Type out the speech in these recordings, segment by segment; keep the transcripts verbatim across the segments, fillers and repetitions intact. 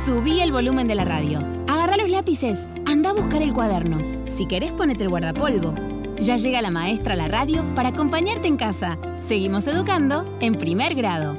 Subí el volumen de la radio. Agarrá los lápices. Anda a buscar el cuaderno. Si querés, ponete el guardapolvo. Ya llega la maestra a la radio para acompañarte en casa. Seguimos educando en primer grado.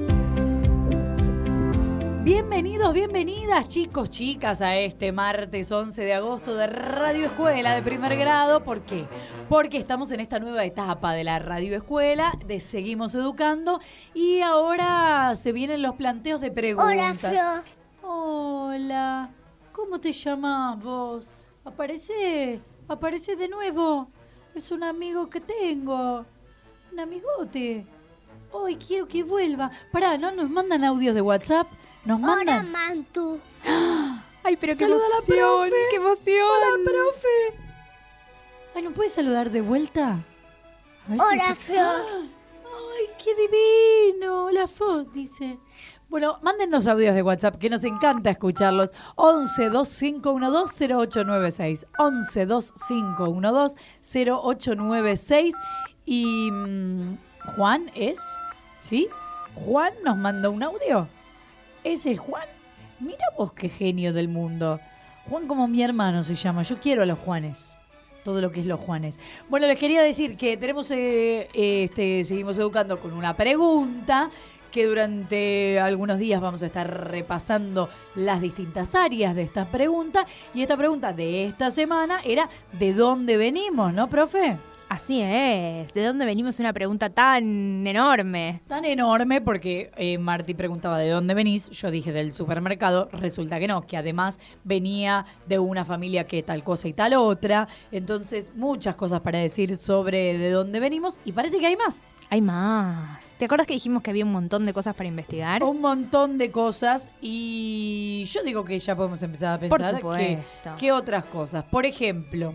Bienvenidos, bienvenidas, chicos, chicas, a este martes once de agosto de Radio Escuela de primer grado. ¿Por qué? Porque estamos en esta nueva etapa de la Radio Escuela, de Seguimos Educando, y ahora se vienen los planteos de preguntas. Hola, Flo. Hola, ¿cómo te llamás vos? Aparece, aparece de nuevo. Es un amigo que tengo, un amigote. Hoy quiero que vuelva. Pará, ¿no nos mandan audios de WhatsApp? Nos mandan. Hola, Mantu. Ay, pero qué Saluda emoción, a la profe. qué emoción. Hola, profe. Ay, ¿no puedes saludar de vuelta? A ver si Hola, te- Flo. ¡Ah! Ay, qué divino. La foto dice. Bueno, mándennos audios de WhatsApp, que nos encanta escucharlos. once dos cinco uno dos cero ocho nueve seis. once dos cinco uno dos cero ocho nueve seis. Y mm, Juan es, ¿sí? Juan nos manda un audio. ¿Ese es Juan? Mira vos qué genio del mundo. Juan como mi hermano se llama. Yo quiero a los Juanes. Todo lo que es los Juanes. Bueno, les quería decir que tenemos, eh, eh, este, seguimos educando con una pregunta que durante algunos días vamos a estar repasando las distintas áreas de esta pregunta. Y esta pregunta de esta semana era ¿de dónde venimos, no, profe? Así es. ¿De dónde venimos? Una pregunta tan enorme. Tan enorme porque eh, Marti preguntaba ¿de dónde venís? Yo dije del supermercado, resulta que no, que además venía de una familia que tal cosa y tal otra. Entonces, muchas cosas para decir sobre de dónde venimos y parece que hay más. Hay más. ¿Te acuerdas que dijimos que había un montón de cosas para investigar? Un montón de cosas y yo digo que ya podemos empezar a Por pensar que, supuesto. que otras cosas. Por ejemplo,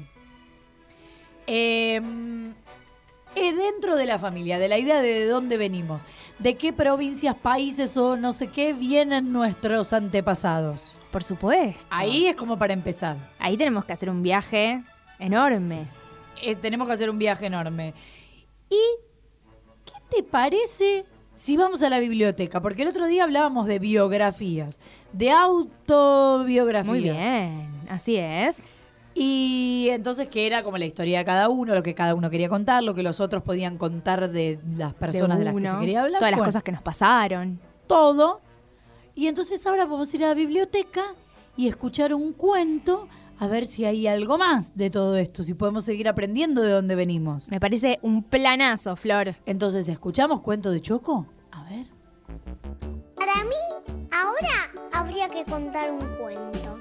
eh, eh, dentro de la familia, de la idea de, de dónde venimos, de qué provincias, países o no sé qué vienen nuestros antepasados. Por supuesto. Ahí es como para empezar. Ahí tenemos que hacer un viaje enorme. Eh, tenemos que hacer un viaje enorme. ¿Y qué te parece si vamos a la biblioteca? Porque el otro día hablábamos de biografías, de autobiografías. Muy bien. Así es. Y entonces que era como la historia de cada uno, lo que cada uno quería contar, lo que los otros podían contar de las personas de, las que uno, se quería hablar. Todas las Bueno, cosas que nos pasaron. todo. Y entonces ahora vamos a ir a la biblioteca y escuchar un cuento a ver si hay algo más de todo esto, si podemos seguir aprendiendo de dónde venimos. Me parece un planazo, Flor. Entonces, ¿escuchamos cuento de Choco? A ver. Para mí, ahora habría que contar un cuento.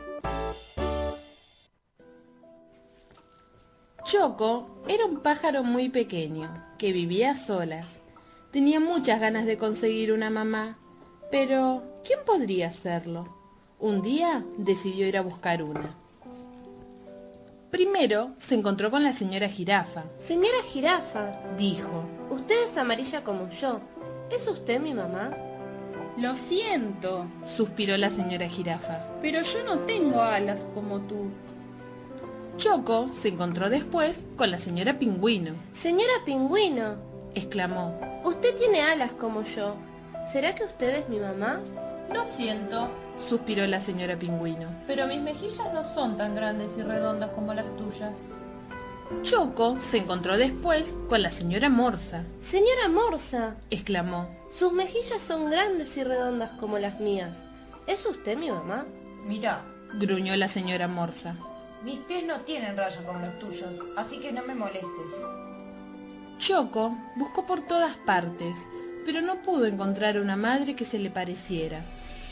Choco era un pájaro muy pequeño, que vivía a solas. Tenía muchas ganas de conseguir una mamá, pero ¿quién podría hacerlo? Un día decidió ir a buscar una. Primero se encontró con la señora Jirafa. Señora Jirafa, Dijo: usted es amarilla como yo. ¿Es usted mi mamá? Lo siento, suspiró la señora Jirafa. pero yo no tengo alas como tú. Choco se encontró después con la señora Pingüino. Señora Pingüino, Exclamó: usted tiene alas como yo. ¿Será que usted es mi mamá? Lo siento, suspiró la señora Pingüino. pero mis mejillas no son tan grandes y redondas como las tuyas. Choco se encontró después con la señora Morsa. Señora Morsa, Exclamó: sus mejillas son grandes y redondas como las mías. ¿Es usted mi mamá? Mirá, gruñó la señora Morsa. mis pies no tienen rayas como los tuyos, así que no me molestes. Choco buscó por todas partes, pero no pudo encontrar una madre que se le pareciera.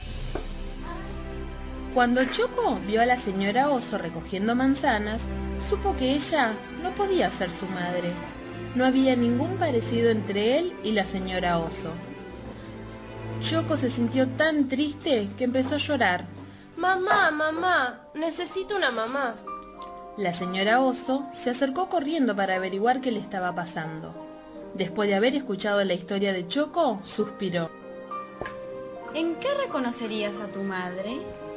Cuando Choco vio a la señora Oso recogiendo manzanas, supo que ella no podía ser su madre. No había ningún parecido entre él y la señora Oso. Choco se sintió tan triste que empezó a llorar. Mamá, mamá, necesito una mamá. La señora Oso se acercó corriendo para averiguar qué le estaba pasando. Después de haber escuchado la historia de Choco, suspiró. ¿En qué reconocerías a tu madre?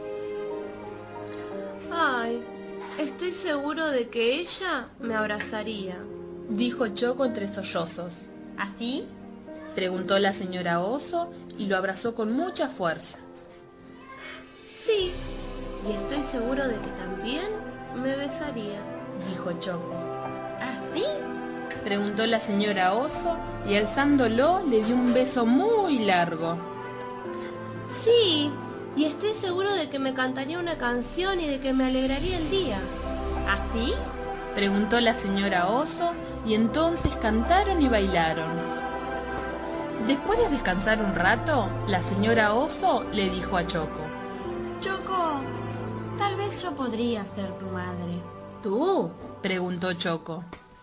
Ay, estoy seguro de que ella me abrazaría. Dijo Choco entre sollozos. ¿Así? Preguntó la señora Oso y lo abrazó con mucha fuerza. Sí, y estoy seguro de que también me besaría, dijo Choco. ¿Así? Preguntó la señora Oso y alzándolo le dio un beso muy largo. Sí, y estoy seguro de que me cantaría una canción y de que me alegraría el día. ¿Así? Preguntó la señora Oso y entonces cantaron y bailaron. Después de descansar un rato, la señora Oso le dijo a Choco. Choco, tal vez yo podría ser tu madre. ¿Tú? Preguntó Choco.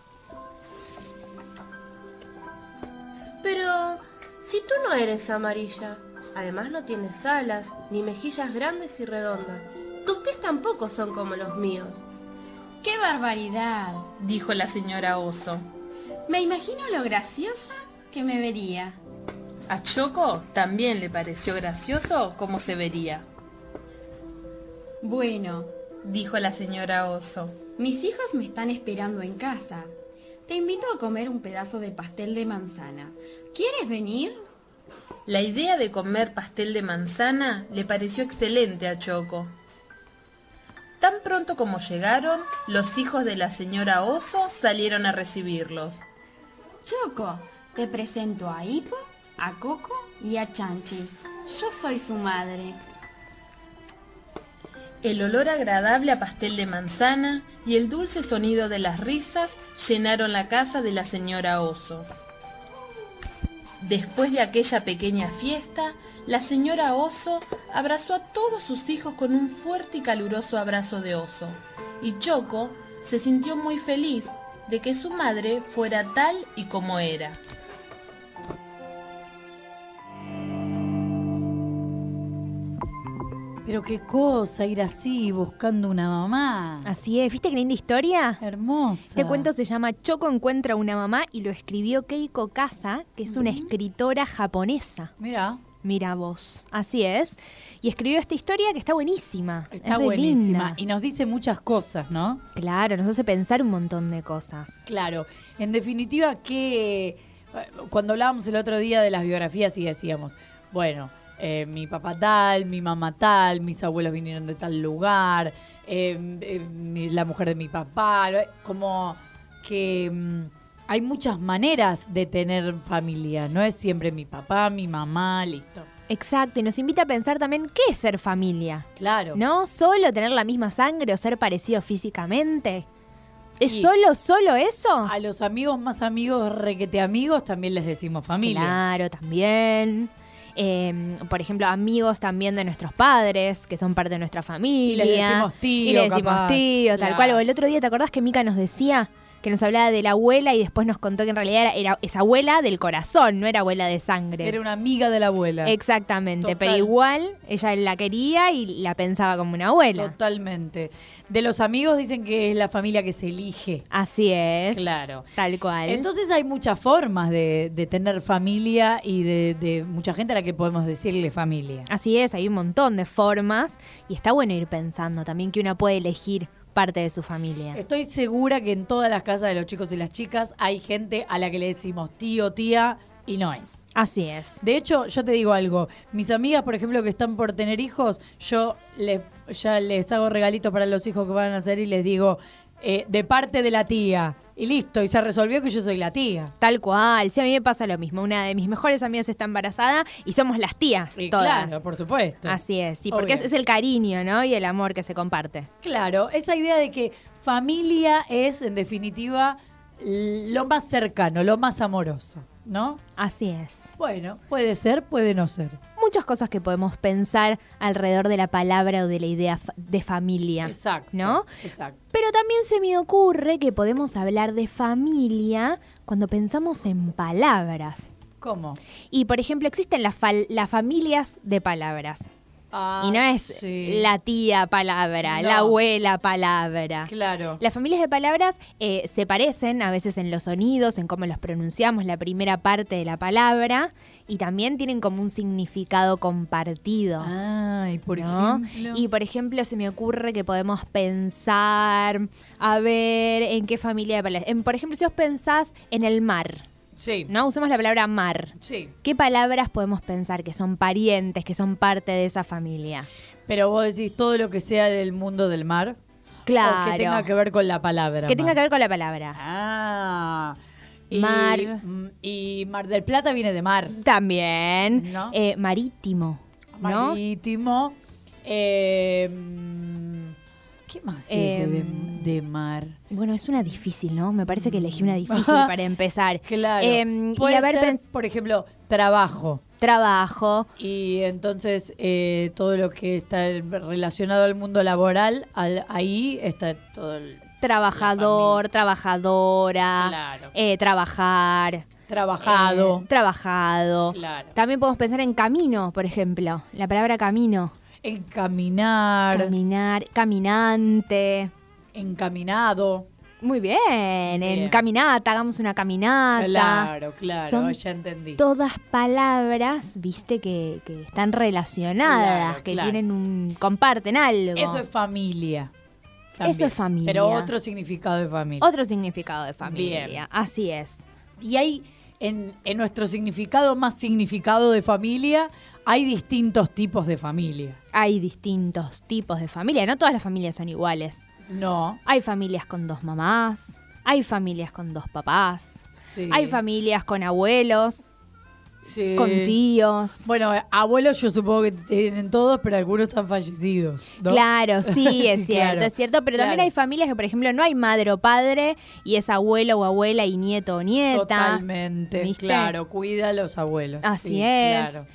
Pero si tú no eres amarilla, además no tienes alas, ni mejillas grandes y redondas. Tus pies tampoco son como los míos. ¡Qué barbaridad!, dijo la señora Oso. Me imagino lo graciosa que me vería. A Choco también le pareció gracioso cómo se vería. Bueno, dijo la señora Oso. Mis hijos me están esperando en casa. Te invito a comer un pedazo de pastel de manzana. ¿Quieres venir? La idea de comer pastel de manzana le pareció excelente a Choco. Tan pronto como llegaron, los hijos de la señora Oso salieron a recibirlos. Choco, te presento a Hippo, a Coco y a Chanchi. Yo soy su madre. El olor agradable a pastel de manzana y el dulce sonido de las risas llenaron la casa de la señora Oso. Después de aquella pequeña fiesta, la señora Oso abrazó a todos sus hijos con un fuerte y caluroso abrazo de oso, y Choco se sintió muy feliz de que su madre fuera tal y como era. Pero qué cosa ir así buscando una mamá. Así es, ¿viste qué linda historia? Hermosa. Este cuento se llama Choco encuentra una mamá y lo escribió Keiko Kasa, que es una escritora japonesa. Mira. Mira vos, así es. Y escribió esta historia que está buenísima. Está es re buenísima. linda. Y nos dice muchas cosas, ¿no? Claro, nos hace pensar un montón de cosas. Claro. En definitiva, que cuando hablábamos el otro día de las biografías y decíamos, bueno, eh, mi papá tal, mi mamá tal, mis abuelos vinieron de tal lugar, eh, eh, mi, la mujer de mi papá, como que mm, hay muchas maneras de tener familia, no es siempre mi papá, mi mamá, listo. Exacto, y nos invita a pensar también qué es ser familia. Claro. ¿No? ¿Solo tener la misma sangre o ser parecido físicamente? ¿Es Y solo, solo eso? a los amigos más amigos, requete amigos, también les decimos familia. Claro, también. Eh, por ejemplo, amigos también de nuestros padres, que son parte de nuestra familia. Y les decimos tío, Y le decimos capaz. tío, tal Claro. cual. O el otro día, ¿te acordás que Mica nos decía que nos hablaba de la abuela y después nos contó que en realidad era, era esa abuela del corazón, no era abuela de sangre? Era una amiga de la abuela. Exactamente, Total. pero igual ella la quería y la pensaba como una abuela. Totalmente. De los amigos dicen que es la familia que se elige. Así es. Claro. Tal cual. Entonces hay muchas formas de, de tener familia y de, de mucha gente a la que podemos decirle familia. Así es, hay un montón de formas y está bueno ir pensando también que uno puede elegir parte de su familia. Estoy segura que en todas las casas de los chicos y las chicas hay gente a la que le decimos tío, tía y no es. Así es. De hecho, yo te digo algo. Mis amigas, por ejemplo, que están por tener hijos, yo les, ya les hago regalitos para los hijos que van a hacer y les digo, eh, de parte de la tía. Y listo, y se resolvió que yo soy la tía. Tal cual. Sí, a mí me pasa lo mismo. Una de mis mejores amigas está embarazada y somos las tías Y todas. claro, por supuesto. Así es, sí, porque es, Obvio. es el cariño, ¿no? Y el amor que se comparte. Claro, esa idea de que familia es, en definitiva, lo más cercano, lo más amoroso, ¿no? Así es. Bueno, puede ser, puede no ser. Muchas cosas que podemos pensar alrededor de la palabra o de la idea fa- de familia. Exacto. ¿No? Exacto. Pero también se me ocurre que podemos hablar de familia cuando pensamos en palabras. ¿Cómo? Y, por ejemplo, existen las, fal- las familias de palabras. Ah, y no es sí. la tía palabra, No. la abuela palabra. Claro. Las familias de palabras eh, se parecen a veces en los sonidos, en cómo los pronunciamos, la primera parte de la palabra, y también tienen como un significado compartido. Ah, y por ¿no? ejemplo. Y por ejemplo, se me ocurre que podemos pensar, a ver, en qué familia de palabras. En, por ejemplo, si vos pensás en el mar, Sí. ¿no? Usemos la palabra mar. Sí. ¿Qué palabras podemos pensar que son parientes, que son parte de esa familia? Pero vos decís todo lo que sea del mundo del mar. Claro. O que tenga que ver con la palabra. Que mar. tenga que ver con la palabra. Ah. Y, Mar. Y Mar del Plata viene de mar. También. ¿No? Eh, marítimo. ¿no? Marítimo. Eh, ¿Qué más Eh, de, de mar? Bueno, es una difícil, ¿no? Me parece que elegí una difícil para empezar. Claro. Eh, y Puede a ver, ser, pens- por ejemplo, trabajo. trabajo. Y entonces eh, todo lo que está relacionado al mundo laboral, al- ahí está todo el Trabajador, trabajadora, Claro. eh, trabajar, trabajado. eh, trabajado. Claro. También podemos pensar en camino, por ejemplo. La palabra camino. Encaminar. Caminar, caminante. Encaminado. Muy bien, en Bien. caminata, hagamos una caminata. Claro, claro, Son ya entendí. todas palabras, viste, que, que están relacionadas, Claro, que claro. tienen un... comparten algo. Eso es familia. Eso es familia. Pero otro significado de familia. Otro significado de familia. Bien. Así es. Y hay, en, en nuestro significado más significado de familia, hay distintos tipos de familia. Hay distintos tipos de familia. No todas las familias son iguales. No. Hay familias con dos mamás. Hay familias con dos papás. Sí. Hay familias con abuelos, Sí. con tíos. Bueno, eh, abuelos yo supongo que tienen todos, pero algunos están fallecidos, ¿no? Claro, sí, es Sí, cierto, claro. es cierto. Pero también Claro. hay familias que, por ejemplo, no hay madre o padre y es abuelo o abuela y nieto o nieta. Totalmente, ¿Viste? claro, cuida a los abuelos. Así sí, es. Claro.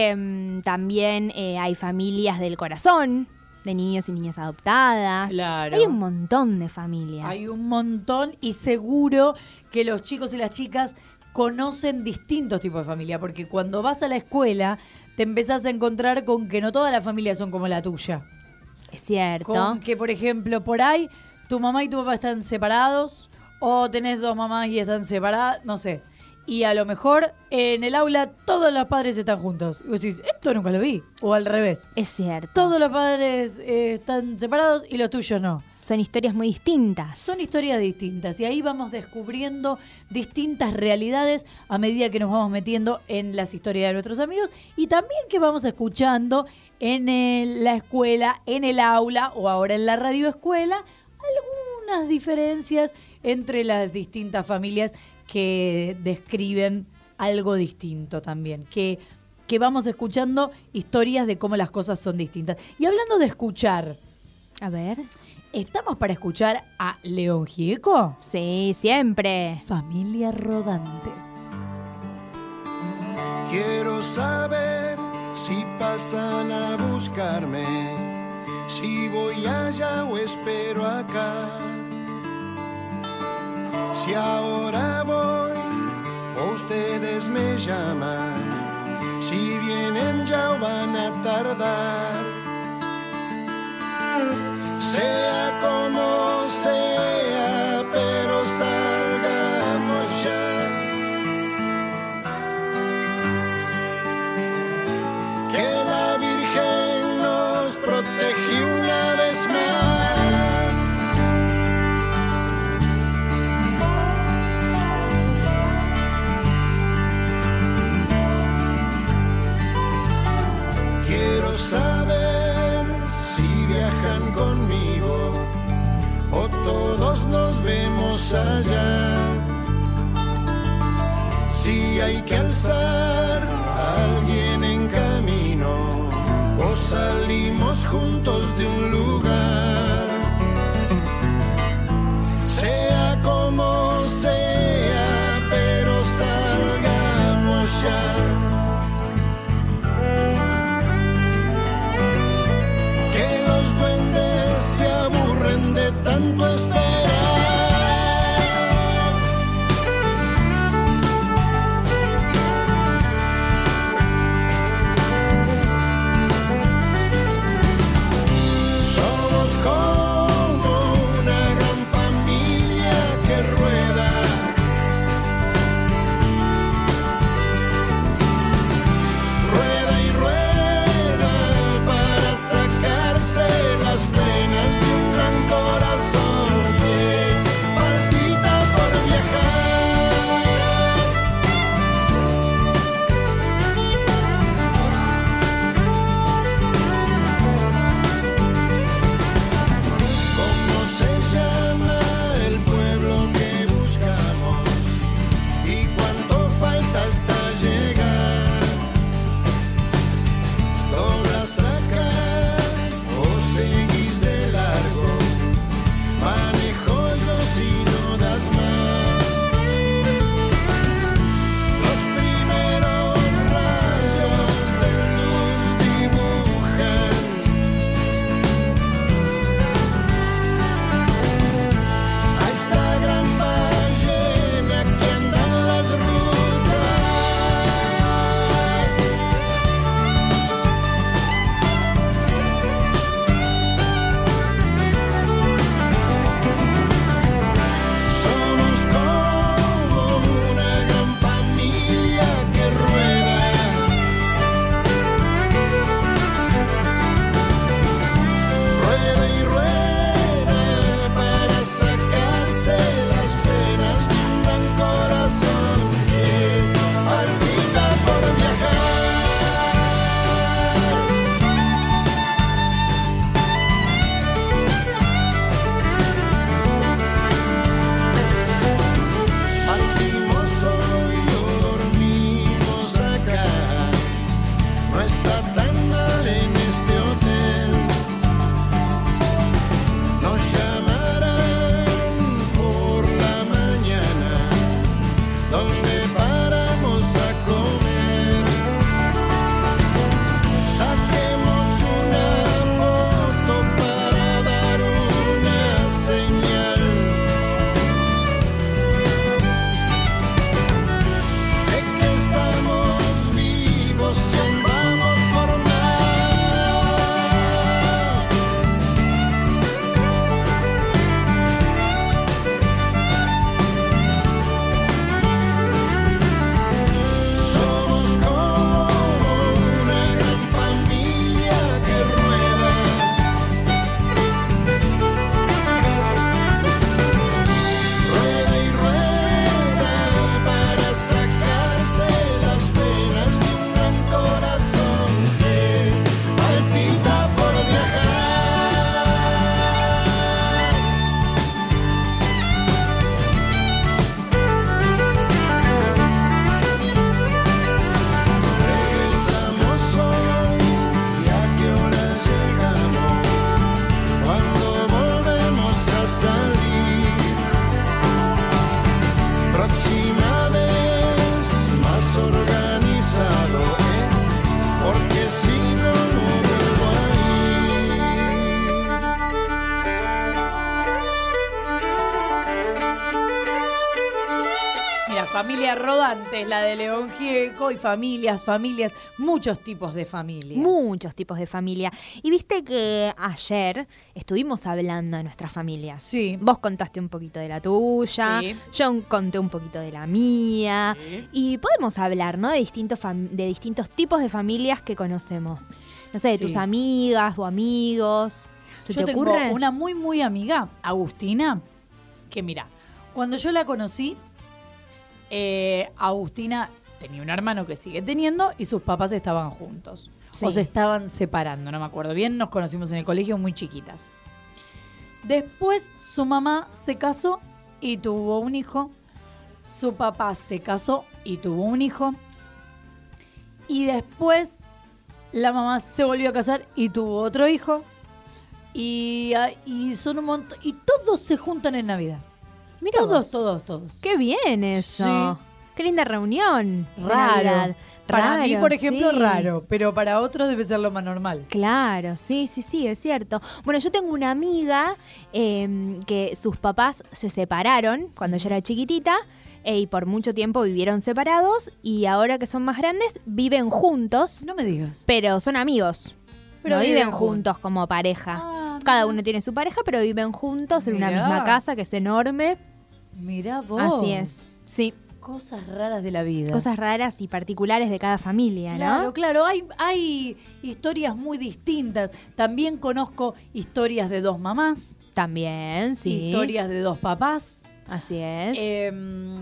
Em, también eh, hay familias del corazón, de niños y niñas adoptadas. Claro. Hay un montón de familias. Hay un montón y seguro que los chicos y las chicas conocen distintos tipos de familia, porque cuando vas a la escuela te empezás a encontrar con que no todas las familias son como la tuya. Es cierto. Con que, por ejemplo, por ahí tu mamá y tu papá están separados o tenés dos mamás y están separadas, no sé. Y a lo mejor en el aula todos los padres están juntos. Y vos decís, esto nunca lo vi. O al revés. Es cierto. Todos los padres eh, están separados y los tuyos no. Son historias muy distintas. Son historias distintas y ahí vamos descubriendo distintas realidades a medida que nos vamos metiendo en las historias de nuestros amigos y también que vamos escuchando en el- la escuela, en el aula o ahora en la radioescuela, algunas diferencias entre las distintas familias que describen algo distinto también, que, que vamos escuchando historias de cómo las cosas son distintas. Y hablando de escuchar, A ver. ¿estamos para escuchar a León Gieco? Sí, siempre. Familia Rodante. Quiero saber si pasan a buscarme, si voy allá o espero acá. Si ahora voy o ustedes me llaman, si vienen ya o van a tardar. Sea como sea, pero salgamos ya. Que la Virgen nos protege una vez más. familia rodante es la de León Gieco y familias, familias, muchos tipos de familias. Muchos tipos de familia. Y viste que ayer estuvimos hablando de nuestras familias. Sí. Vos contaste un poquito de la tuya, Sí. yo conté un poquito de la mía. Sí. Y podemos hablar, ¿no? De distintos, fam- de distintos tipos de familias que conocemos. No sé, de Sí. tus amigas o amigos. ¿Se Yo te tengo ocurre? una muy, muy amiga, Agustina, que mira, cuando yo la conocí, eh, Agustina tenía un hermano que sigue teniendo y sus papás estaban juntos. Sí. O se estaban separando, no me acuerdo bien, nos conocimos en el colegio muy chiquitas. Después su mamá se casó y tuvo un hijo. Su papá se casó y tuvo un hijo. Y después la mamá se volvió a casar y tuvo otro hijo. Y, ah, y son un montón. Y todos se juntan en Navidad. Mira todos, vos. todos, todos. Qué bien eso. Sí. Qué linda reunión. de Raro. Navidad. Para mí, Raro, por ejemplo, sí. raro. Pero para otros debe ser lo más normal. Claro, sí, sí, sí, es cierto. Bueno, yo tengo una amiga eh, que sus papás se separaron cuando ella era chiquitita eh, y por mucho tiempo vivieron separados y ahora que son más grandes viven juntos, No me digas. pero son amigos. Pero no viven viven juntos como pareja. Ah, Cada mira. uno tiene su pareja, pero viven juntos en una Mirá. misma casa que es enorme. Mirá vos. Así es, sí. Cosas raras de la vida. Cosas raras y particulares de cada familia, Claro, ¿no? claro. Hay, hay historias muy distintas. También conozco historias de dos mamás. También, sí. Historias de dos papás. Así es. Eh,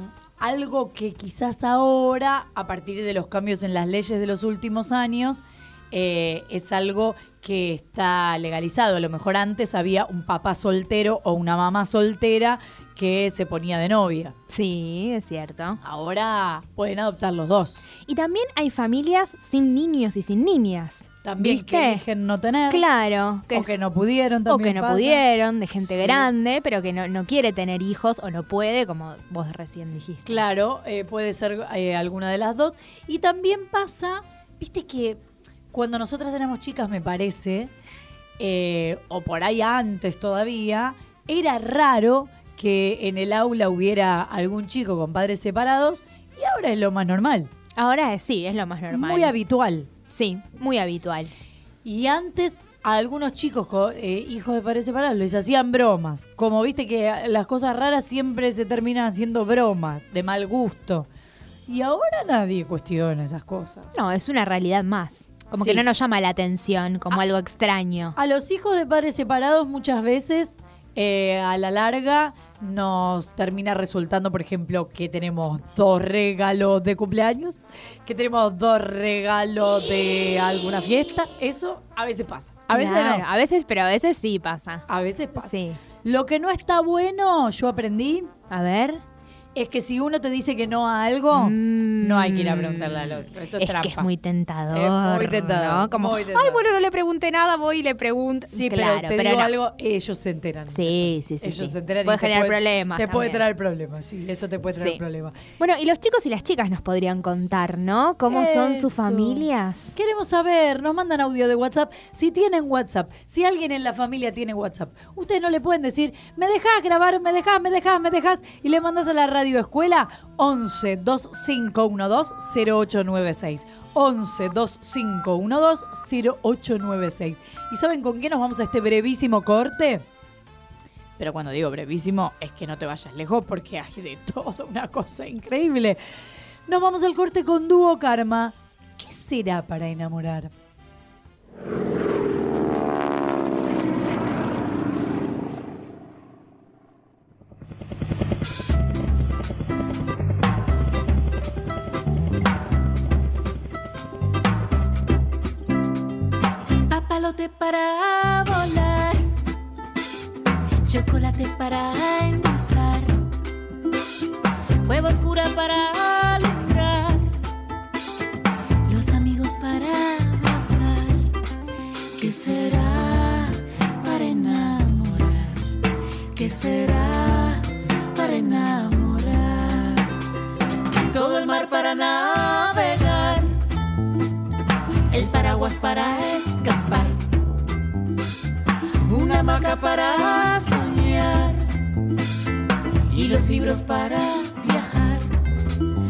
algo que quizás ahora, a partir de los cambios en las leyes de los últimos años, eh, es algo que está legalizado. A lo mejor antes había un papá soltero o una mamá soltera que se ponía de novia. Sí, es cierto. Ahora pueden adoptar los dos. Y también hay familias sin niños y sin niñas. También ¿Viste? que eligen no tener. Claro. O es- que no pudieron o también que no pasa. pudieron, de gente Sí. grande, pero que no, no quiere tener hijos o no puede, como vos recién dijiste. Claro, eh, puede ser eh, alguna de las dos. Y también pasa, viste que cuando nosotras éramos chicas, me parece, eh, o por ahí antes todavía, era raro que en el aula hubiera algún chico con padres separados y ahora es lo más normal. Ahora eh, sí, es lo más normal. Muy habitual. Sí, muy habitual. Y antes a algunos chicos, co- eh, hijos de padres separados, les hacían bromas. Como viste que las cosas raras siempre se terminan haciendo bromas, de mal gusto. Y ahora nadie cuestiona esas cosas. No, es una realidad más. Como Sí. que no nos llama la atención, como algo extraño. A los hijos de padres separados muchas veces, eh, a la larga, nos termina resultando, por ejemplo, que tenemos dos regalos de cumpleaños, que tenemos dos regalos de alguna fiesta. Eso a veces pasa. A veces Claro, no. a veces, pero a veces sí pasa. A veces pasa. Sí. Lo que no está bueno, yo aprendí, A ver. es que si uno te dice que no a algo, Mm. no hay que ir a preguntarle al otro. Eso es, Es trampa. que es muy tentador. Es muy tentador, ¿no? Como, muy tentador. ay, bueno, no le pregunté nada, voy y le pregunto. Sí, claro, pero te digo no. algo, ellos se enteran. Sí, sí, sí. Ellos sí. se enteran Puede y te generar puede- problemas. Te puede también. traer problemas, sí, eso te puede traer Sí. problemas. Bueno, y los chicos y las chicas nos podrían contar, ¿no? ¿Cómo son sus Eso. familias? Queremos saber, nos mandan audio de WhatsApp. Si tienen WhatsApp, si alguien en la familia tiene WhatsApp, ustedes no le pueden decir, me dejás grabar, me dejás, me dejás, me dejás, y le mandás a la radio escuela once dos cinco uno dos cero ocho nueve seis. once dos cinco uno dos cero ocho nueve seis. ¿Y saben con qué nos vamos a este brevísimo corte? Pero cuando digo brevísimo, es que no te vayas lejos porque hay de todo, una cosa increíble. Nos vamos al corte con Dúo Karma. ¿Qué será para enamorar? Papalote para volar, chocolate para endulzar, hueva oscura para alumbrar, los amigos para abrazar. ¿Qué será para enamorar? ¿Qué será para enamorar? Todo el mar para navegar, el paraguas para escapar, una hamaca para soñar y los libros para viajar.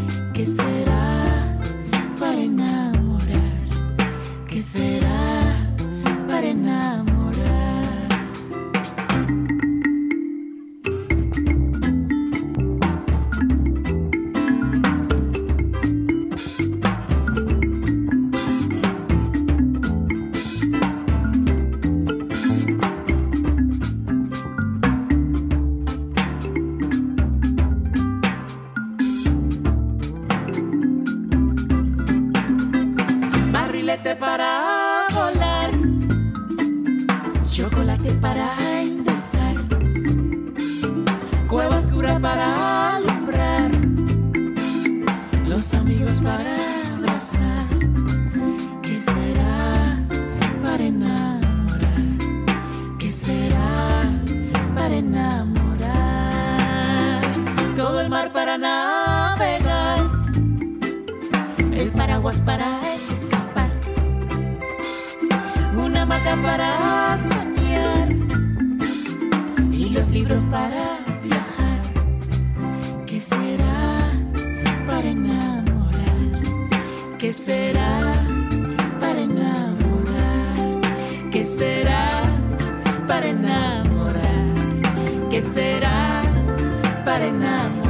para enamorar. Barrilete para volar, chocolate para endulzar, cueva oscura para alumbrar, los amigos para abrazar. ¿Qué será para enamorar? ¿Qué será para enamorar? Todo el mar para navegar, el paraguas para escapar, una hamaca para soñar y los libros para viajar. ¿Qué será para enamorar? ¿Qué será para enamorar? ¿Qué será para enamorar? ¿Qué será para enamorar?